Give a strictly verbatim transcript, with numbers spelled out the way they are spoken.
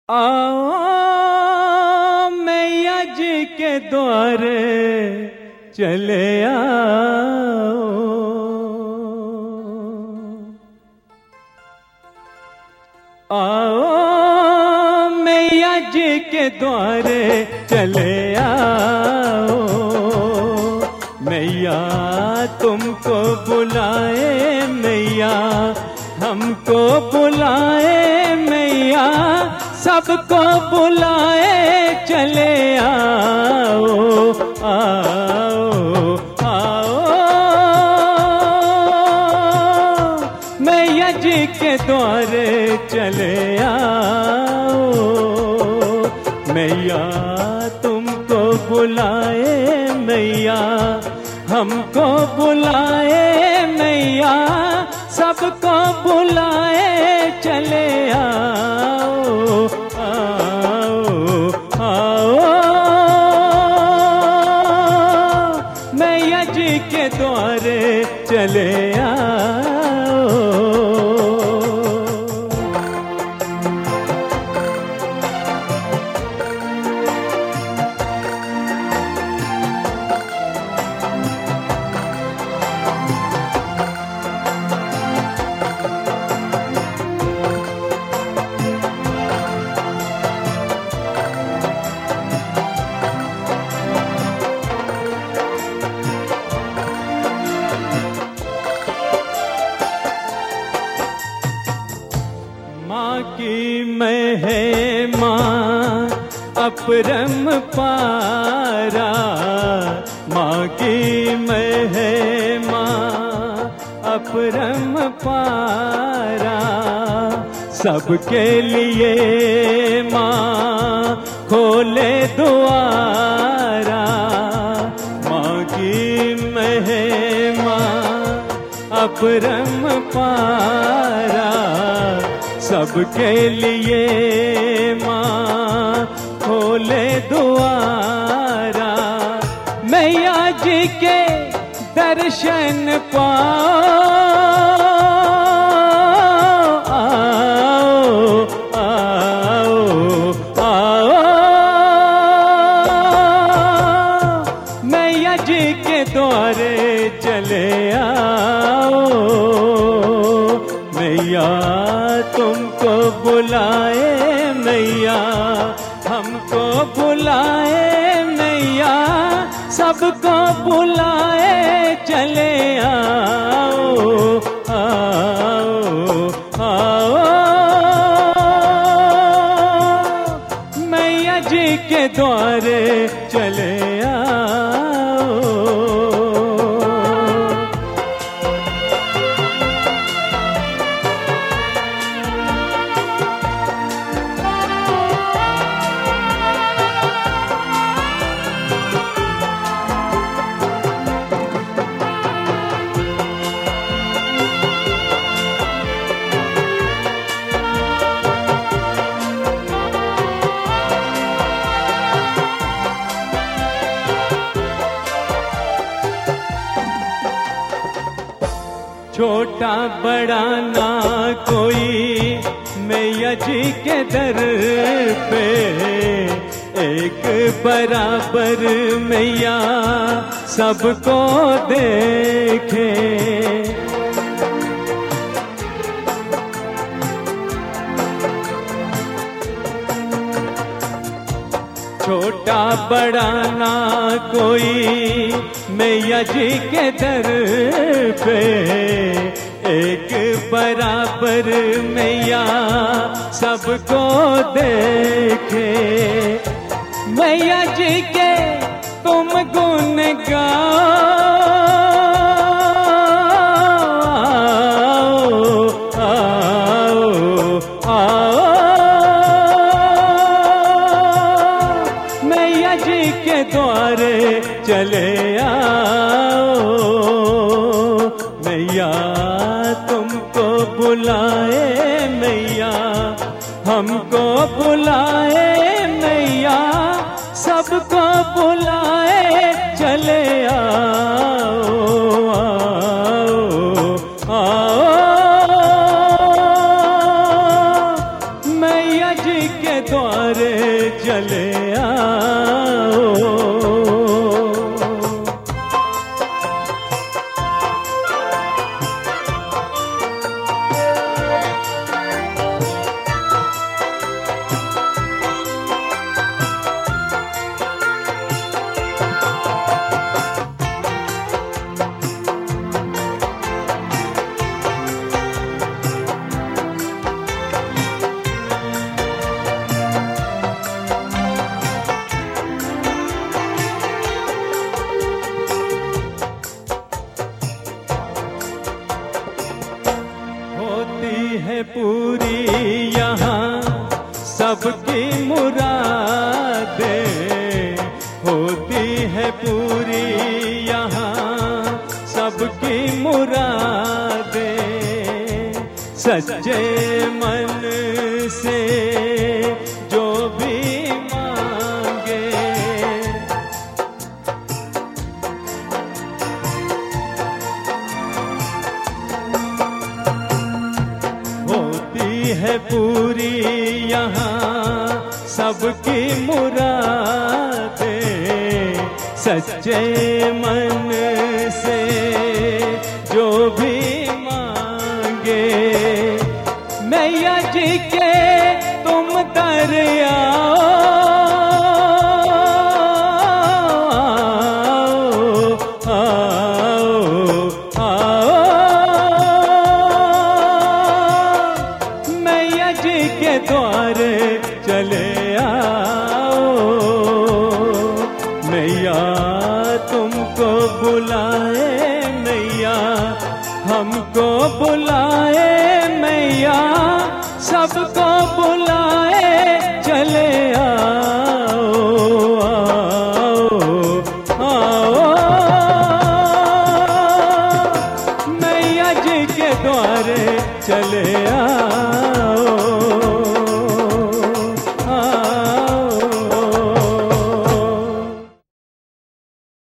आओ मैया जी के द्वारे चले आओ, आओ मैया जी के द्वारे चले आओ। मैया तुमको बुलाए, मैया हमको बुलाए, मैया सबको बुलाए चले आओ, आओ आओ मैया जी के द्वारे चले आओ। मैया तुमको बुलाए, मैया हमको बुलाए, मैया सबको बुलाए चले आओ, आओ आओ मैया जी के द्वारे चले आओ। माँ की महिमा अपरम पारा, माँ की महिमा अपरम पारा। सबके लिए माँ खोले द्वारा, माँ की महिमा अपरम पारा। सबके लिए माँ खोले द्वारा। मैया जी के दर्शन पाओ, आओ आओ आओ मैया जी के द्वारे चले आओ। मैया तुमको बुलाए, मैया हमको बुलाए, मैया सबको बुलाए चले आओ, आओ आओ मैया जी के द्वारे चले आओ। छोटा बड़ा ना कोई मैया जी के दर पे, एक बराबर मैया सबको देखे। छोटा बड़ा ना कोई मैया जी के दर पे, एक बराबर मैया सबको देखे। मैया जी के तुम गुण गाओ, आओ आओ मैया जी के द्वारे चले आओ। मैया तुमको बुलाए, मैया हमको बुलाए, मैया सबको बुलाए चले आओ, आओ आओ मैं मैया जी के द्वारे चले आओ। है पूरी यहाँ सबकी मुरादें, होती है पूरी यहाँ सबकी मुरादें। सच्चे मन से जो भी मांगे, है पूरी यहाँ सबकी मुरादें। सच्चे मन से जो भी मांगे, मैया जी के तुम दर आओ, के द्वारे चले आओ। मैया तुमको बुलाए, मैया हमको बुलाए, मैया सबको बुलाए, चले आओ आओ आओ। मैया जी के द्वारे चले आओ।